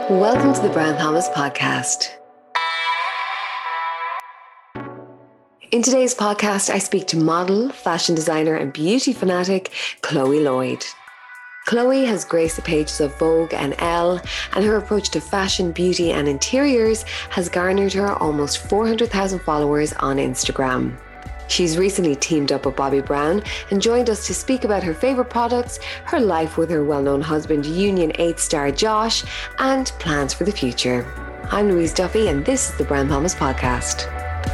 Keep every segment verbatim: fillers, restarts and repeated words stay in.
Welcome to the Brown Thomas podcast. In today's podcast, I speak to model, fashion designer and beauty fanatic Chloe Lloyd. Chloe has graced the pages of Vogue and Elle, and her approach to fashion, beauty and interiors has garnered her almost four hundred thousand followers on Instagram. She's recently teamed up with Bobbi Brown and joined us to speak about her favourite products, her life with her well-known husband, Union eight star Josh, and plans for the future. I'm Louise Duffy and this is the Brown Thomas podcast.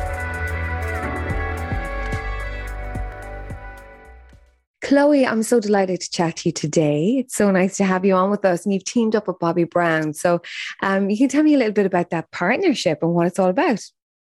Chloe, I'm so delighted to chat to you today. It's so nice to have you on with us, and you've teamed up with Bobbi Brown. So um, you can tell me a little bit about that partnership and what it's all about.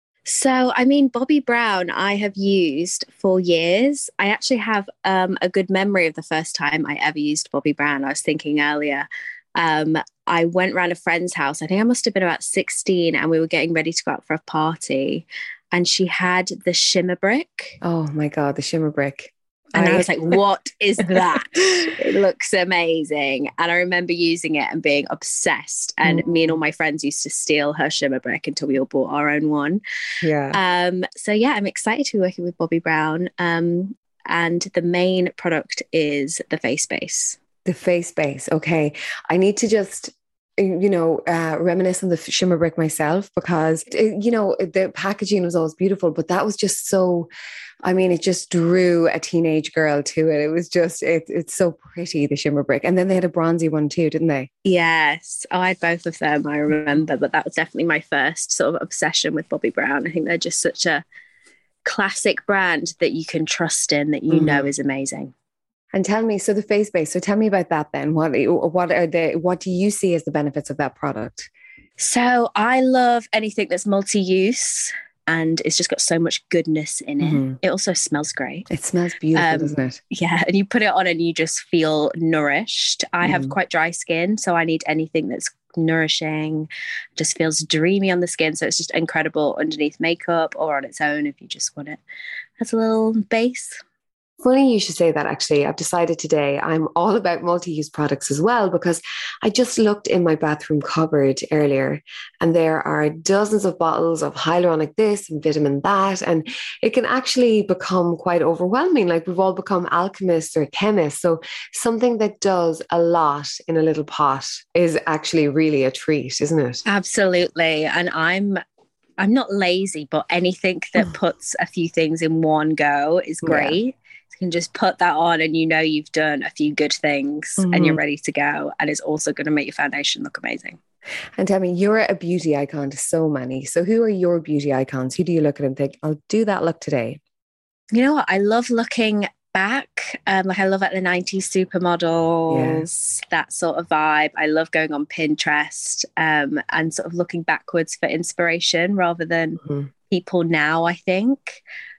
So, I mean, Bobbi Brown, I have used for years. I actually have um, a good memory of the first time I ever used Bobbi Brown. I was thinking earlier, um, I went round a friend's house. I think I must have been about sixteen, and we were getting ready to go out for a party. And she had the shimmer brick. Oh my God, the shimmer brick. And I was like, what is that? It looks amazing. And I remember using it and being obsessed. And mm. me and all my friends used to steal her shimmer brick until we all bought our own one. Yeah. Um, so yeah, I'm excited to be working with Bobbi Brown. Um, and the main product is the face base. The face base. Okay. I need to just... you know, uh, reminisce on the shimmer brick myself because, you know, the packaging was always beautiful, but that was just so, I mean, it just drew a teenage girl to it. It was just, it, it's so pretty, the shimmer brick. And then they had a bronzy one too, didn't they? Yes. Oh, I had both of them, I remember, but that was definitely my first sort of obsession with Bobbi Brown. I think they're just such a classic brand that you can trust in, that you mm. know is amazing. And tell me, so the face base, so tell me about that then. What what are the what do you see as the benefits of that product? So I love anything that's multi-use and it's just got so much goodness in it. Mm-hmm. It also smells great. It smells beautiful, um, doesn't it? Yeah, and you put it on and you just feel nourished. I mm. have quite dry skin, so I need anything that's nourishing, just feels dreamy on the skin. So it's just incredible underneath makeup or on its own if you just want it as a little base. Funny you should say that, actually. I've decided today I'm all about multi-use products as well, because I just looked in my bathroom cupboard earlier and there are dozens of bottles of hyaluronic this and vitamin that, and it can actually become quite overwhelming. Like, we've all become alchemists or chemists. So something that does a lot in a little pot is actually really a treat, isn't it? Absolutely. And I'm I'm not lazy, but anything that puts a few things in one go is great. Yeah. You can just put that on and you know you've done a few good things mm-hmm. and you're ready to go. And it's also going to make your foundation look amazing. And tell me, you're a beauty icon to so many. So who are your beauty icons? Who do you look at and think, I'll do that look today? You know what? I love looking back. Um, like I love like the nineties supermodels, yeah. that sort of vibe. I love going on Pinterest um, and sort of looking backwards for inspiration rather than mm-hmm. people now, I think.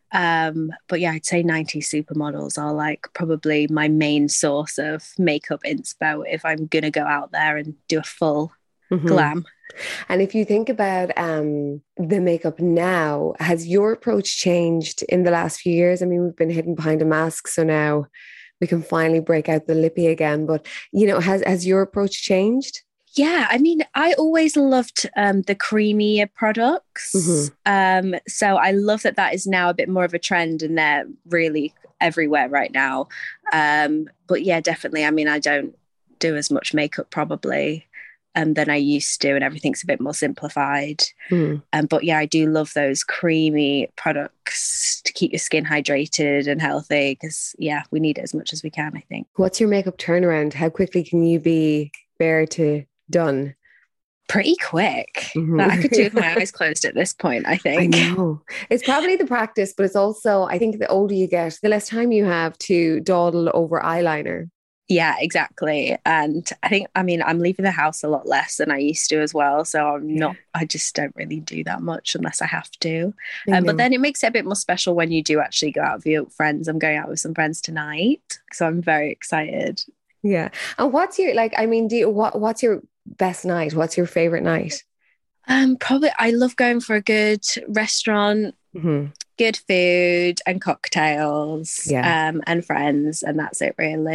Um, but yeah, I'd say nineties supermodels are like probably my main source of makeup inspo if I'm going to go out there and do a full mm-hmm. glam. And if you think about um, the makeup now, has your approach changed in the last few years? I mean, we've been hidden behind a mask, so now we can finally break out the lippy again. But, you know, has, has your approach changed? Yeah, I mean, I always loved um, the creamier products. Mm-hmm. Um, so I love that that is now a bit more of a trend and they're really everywhere right now. Um, but yeah, definitely. I mean, I don't do as much makeup probably um, than I used to, and everything's a bit more simplified. Mm. Um, but yeah, I do love those creamy products to keep your skin hydrated and healthy because, yeah, we need it as much as we can, I think. What's your makeup turnaround? How quickly can you be bare to done? Pretty quick. Mm-hmm. I could do with my eyes closed at this point, I think. I know. It's probably the practice, but it's also, I think the older you get, the less time you have to dawdle over eyeliner. Yeah, exactly. And I think, I mean, I'm leaving the house a lot less than I used to as well. So I'm yeah. not, I just don't really do that much unless I have to. Um, but then it makes it a bit more special when you do actually go out with your friends. I'm going out with some friends tonight. So I'm very excited. Yeah. And what's your, like, I mean, do you, what, what's your best night? What's your favorite night? Um, probably, I love going for a good restaurant, mm-hmm. good food and cocktails, yeah. um, and friends. And that's it really.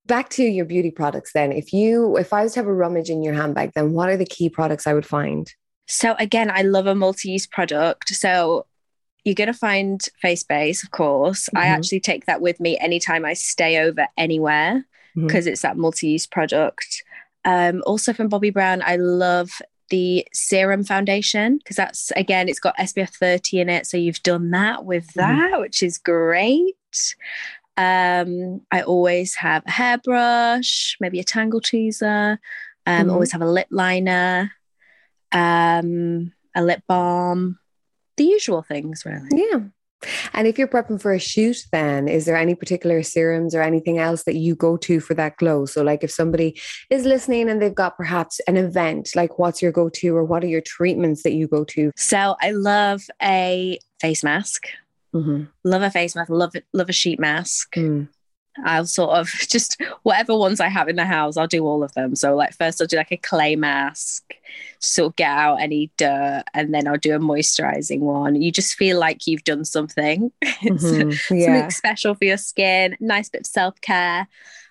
back to your beauty products then. If you, if I was to have a rummage in your handbag, then what are the key products I would find? So again, I love a multi-use product. So you're going to find Face Base, of course. Mm-hmm. I actually take that with me anytime I stay over anywhere because mm-hmm. it's that multi-use product. Um, also from Bobbi Brown, I love the serum foundation because that's, again, it's got S P F thirty in it. So you've done that with that, mm-hmm. which is great. Um, I always have a hairbrush, maybe a tangle teaser. Um, mm-hmm. Always have a lip liner. Um, a lip balm, the usual things, really. Yeah. And if you're prepping for a shoot, then is there any particular serums or anything else that you go to for that glow? So like if somebody is listening and they've got perhaps an event, like what's your go-to or what are your treatments that you go to? So I love a face mask. Mm-hmm. Love a face mask. Love it. Love a sheet mask. Mm. I'll sort of just whatever ones I have in the house, I'll do all of them. So like first I'll do like a clay mask, sort of get out any dirt, and then I'll do a moisturizing one. You just feel like you've done something. Mm-hmm. Yeah. Something special for your skin, nice bit of self-care.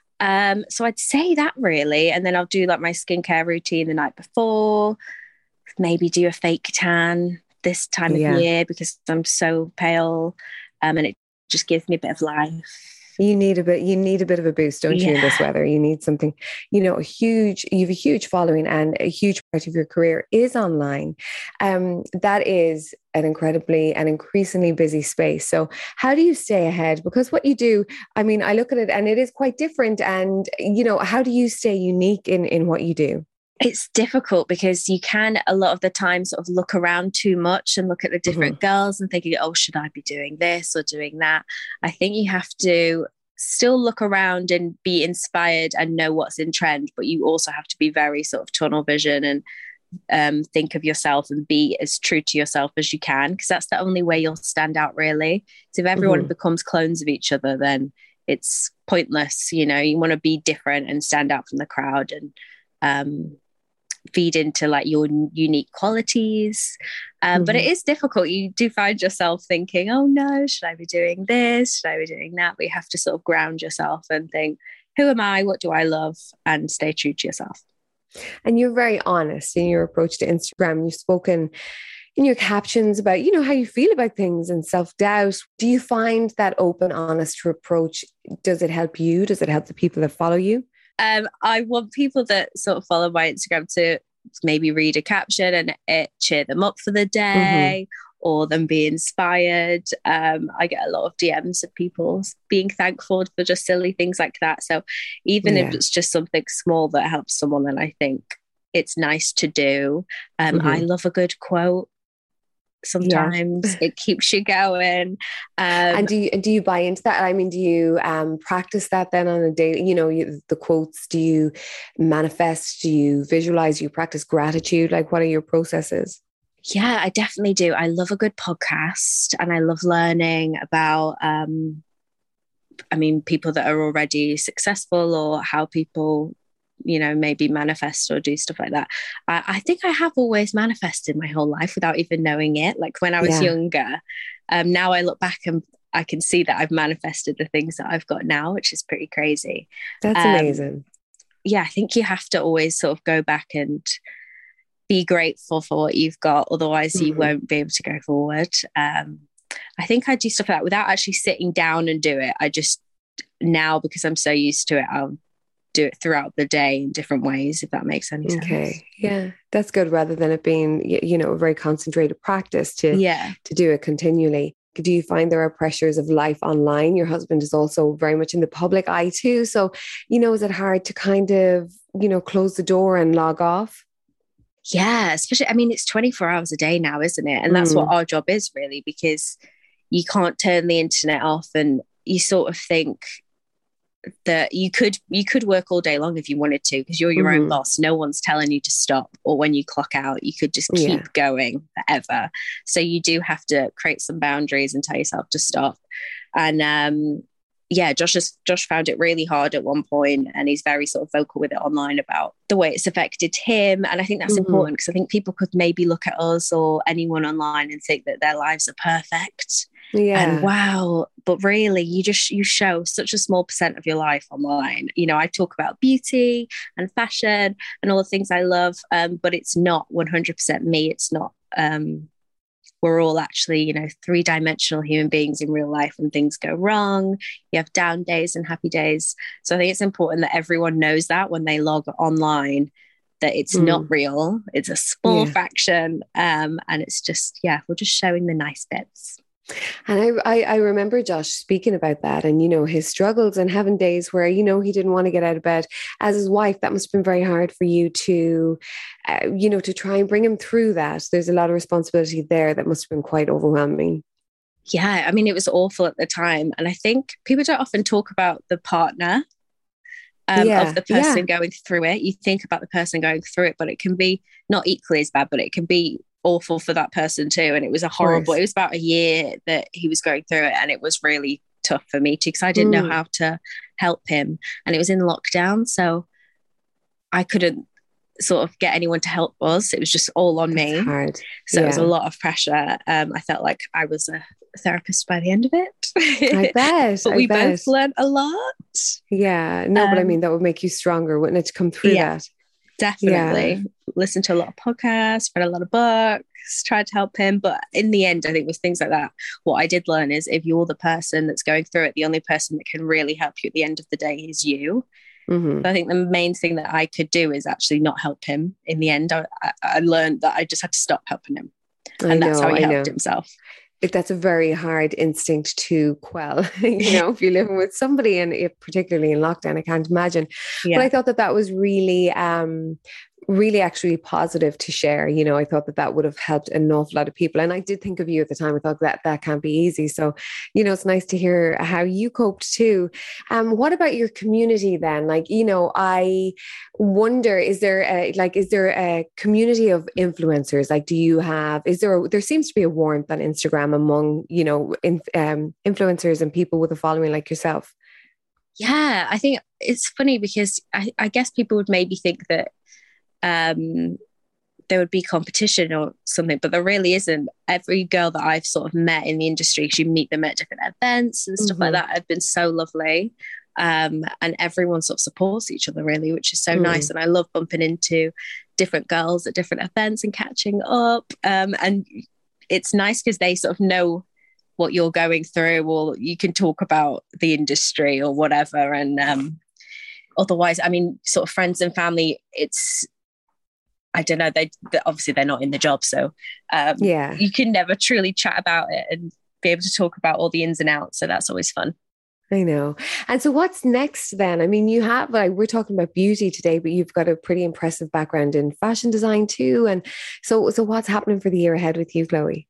Um, so I'd say that really. And then I'll do like my skincare routine the night before, maybe do a fake tan this time yeah. of year because I'm so pale. Um, and it just gives me a bit of life. You need a bit, you need a bit of a boost, don't yeah. you, in this weather? You need something, you know, a huge, you have a huge following and a huge part of your career is online. Um, that is an incredibly and increasingly busy space. So how do you stay ahead? Because what you do, I mean, I look at it and it is quite different. And, you know, how do you stay unique in, in what you do? It's difficult because you can a lot of the time sort of look around too much and look at the different mm-hmm. girls and thinking, oh, should I be doing this or doing that? I think you have to still look around and be inspired and know what's in trend, but you also have to be very sort of tunnel vision and um, think of yourself and be as true to yourself as you can, because that's the only way you'll stand out really. So if everyone mm-hmm. becomes clones of each other, then it's pointless. You know, you want to be different and stand out from the crowd and um feed into like your unique qualities. Um, mm-hmm. But it is difficult. You do find yourself thinking, oh no, should I be doing this? Should I be doing that? But you have to sort of ground yourself and think, who am I? What do I love? And stay true to yourself. And you're very honest in your approach to Instagram. You've spoken in your captions about, you know, how you feel about things and self-doubt. Do you find that open, honest approach, does it help you? Does it help the people that follow you? Um, I want people that sort of follow my Instagram to maybe read a caption and it cheer them up for the day mm-hmm. or them be inspired. Um, I get a lot of D Ms of people being thankful for just silly things like that. So even yeah. if it's just something small that helps someone, then I think it's nice to do. Um, mm-hmm. I love a good quote. Sometimes yeah. it keeps you going. Um, and do you do you buy into that? I mean, do you um, practice that then on a daily? You know, you, the quotes. Do you manifest? Do you visualize? Do you practice gratitude? Like, what are your processes? Yeah, I definitely do. I love a good podcast, and I love learning about. Um, I mean, people that are already successful, or how people, you know, maybe manifest or do stuff like that. I, I think I have always manifested my whole life without even knowing it. Like when I was yeah. younger, um, now I look back and I can see that I've manifested the things that I've got now, which is pretty crazy. That's um, amazing. Yeah, I think you have to always sort of go back and be grateful for what you've got. Otherwise mm-hmm. you won't be able to go forward. Um, I think I do stuff like that without actually sitting down and do it. I just now, because I'm so used to it, I'll do it throughout the day in different ways, if that makes any sense. Okay. Yeah, that's good, rather than it being, you know, a very concentrated practice to yeah. to do it continually. Do you find there are pressures of life online? Your husband is also very much in the public eye too. So, you know, is it hard to kind of, you know, close the door and log off? Yeah, especially, I mean, it's twenty-four hours a day now, isn't it? And that's mm. what our job is really, because you can't turn the internet off, and you sort of think that you could you could work all day long if you wanted to, because you're your mm-hmm. own boss. No one's telling you to stop, or when you clock out, you could just keep yeah. going forever. So you do have to create some boundaries and tell yourself to stop. And um, yeah, Josh has, Josh found it really hard at one point, and he's very sort of vocal with it online about the way it's affected him. And I think that's mm-hmm. important, because I think people could maybe look at us or anyone online and think that their lives are perfect. Yeah. And wow, but really you just, you show such a small percent of your life online. You know, I talk about beauty and fashion and all the things I love, um, but it's not one hundred percent me. It's not, um, we're all actually, you know, three-dimensional human beings in real life, and things go wrong. You have down days and happy days. So I think it's important that everyone knows that when they log online, that it's mm. not real. It's a small yeah. fraction. Um, and it's just, yeah, we're just showing the nice bits. And I, I, I remember Josh speaking about that and, you know, his struggles and having days where, you know, he didn't want to get out of bed. As his wife, that must have been very hard for you to, uh, you know, to try and bring him through that. There's a lot of responsibility there that must have been quite overwhelming. Yeah, I mean, it was awful at the time. And I think people don't often talk about the partner um, yeah, of the person yeah. going through it. You think about the person going through it, but it can be not equally as bad, but it can be awful for that person too. And it was a horrible, it was about a year that he was going through it, and it was really tough for me too, because I didn't mm. know how to help him, and it was in lockdown, so I couldn't sort of get anyone to help us. It was just all on That's me hard. So yeah. it was a lot of pressure. um I felt like I was a therapist by the end of it. I bet but I we bet. both learned a lot. Yeah no um, but I mean, that would make you stronger, wouldn't it, to come through yeah. that? Definitely. Yeah. Listened to a lot of podcasts, read a lot of books, tried to help him. But in the end, I think with things like that, what I did learn is if you're the person that's going through it, the only person that can really help you at the end of the day is you. Mm-hmm. So I think the main thing that I could do is actually not help him in the end. I, I, I learned that I just had to stop helping him. And I that's know, how he I helped know. himself. If that's a very hard instinct to quell, you know, if you're living with somebody, and if, particularly in lockdown, I can't imagine. Yeah. But I thought that that was really, um, really actually positive to share. You know, I thought that that would have helped an awful lot of people. And I did think of you at the time. I thought that that can't be easy. So, you know, it's nice to hear how you coped too. Um, what about your community then? Like, you know, I wonder, is there a, like, is there a community of influencers? Like, do you have, is there, a, there seems to be a warmth on Instagram among, you know, in, um, influencers and people with a following like yourself? Yeah, I think it's funny because I, I guess people would maybe think that um there would be competition or something, but there really isn't. Every girl that I've sort of met in the industry, because you meet them at different events and stuff mm-hmm. like that, have been so lovely. Um, and everyone sort of supports each other really, which is so mm. nice. And I love bumping into different girls at different events and catching up. Um, and it's nice because they sort of know what you're going through, or you can talk about the industry or whatever. And um, otherwise, I mean, sort of friends and family, it's, I don't know, they, they obviously they're not in the job, so um, yeah, you can never truly chat about it and be able to talk about all the ins and outs. So that's always fun. I know. And so what's next then? I mean, you have, like, we're talking about beauty today, but you've got a pretty impressive background in fashion design too. And so, so what's happening for the year ahead with you, Chloe?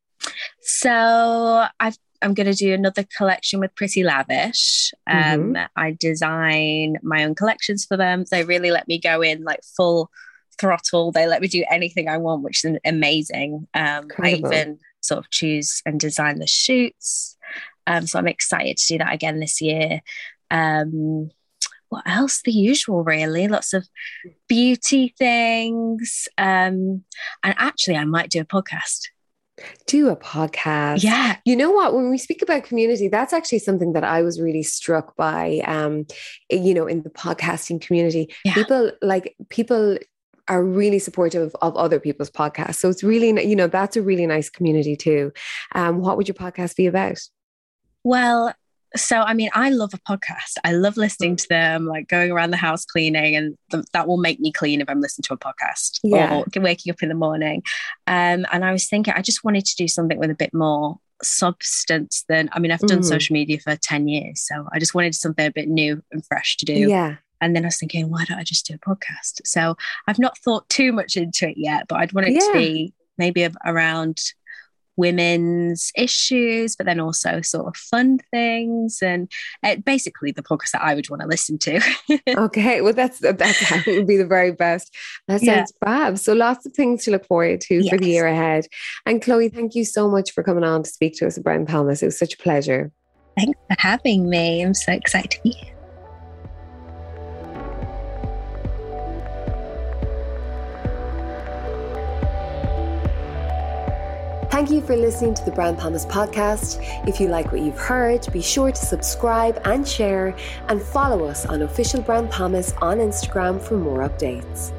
So I've I'm going to do another collection with Pretty Lavish. Um, mm-hmm. I design my own collections for them. They really let me go in like full throttle. They let me do anything I want, which is amazing. Um, I even sort of choose and design the shoots. Um, so I'm excited to do that again this year. Um, what else? The usual, really. Lots of beauty things. Um, and actually, I might do a podcast. Do a podcast. Yeah. You know what? When we speak about community, that's actually something that I was really struck by, um, you know, in the podcasting community. Yeah. People like people are really supportive of other people's podcasts. So it's really, you know, that's a really nice community too. Um, what would your podcast be about? Well, so, I mean, I love a podcast. I love listening to them, like going around the house cleaning, and th- that will make me clean if I'm listening to a podcast yeah. or waking up in the morning. Um, and I was thinking, I just wanted to do something with a bit more substance than, I mean, I've done mm. social media for ten years. So I just wanted something a bit new and fresh to do. Yeah. And then I was thinking, why don't I just do a podcast? So I've not thought too much into it yet, but I'd want it yeah. to be maybe around women's issues, but then also sort of fun things, and uh, basically the podcast that I would want to listen to. Okay, well that's that's that would be the very best. That sounds yeah. fab. So lots of things to look forward to yes. for the year ahead. And Chloe, thank you so much for coming on to speak to us about Brown Palmas. It was such a pleasure. Thanks for having me. I'm so excited to be here. Thank you for listening to the Brown Thomas podcast. If you like what you've heard, be sure to subscribe and share, and follow us on Official Brown Thomas on Instagram for more updates.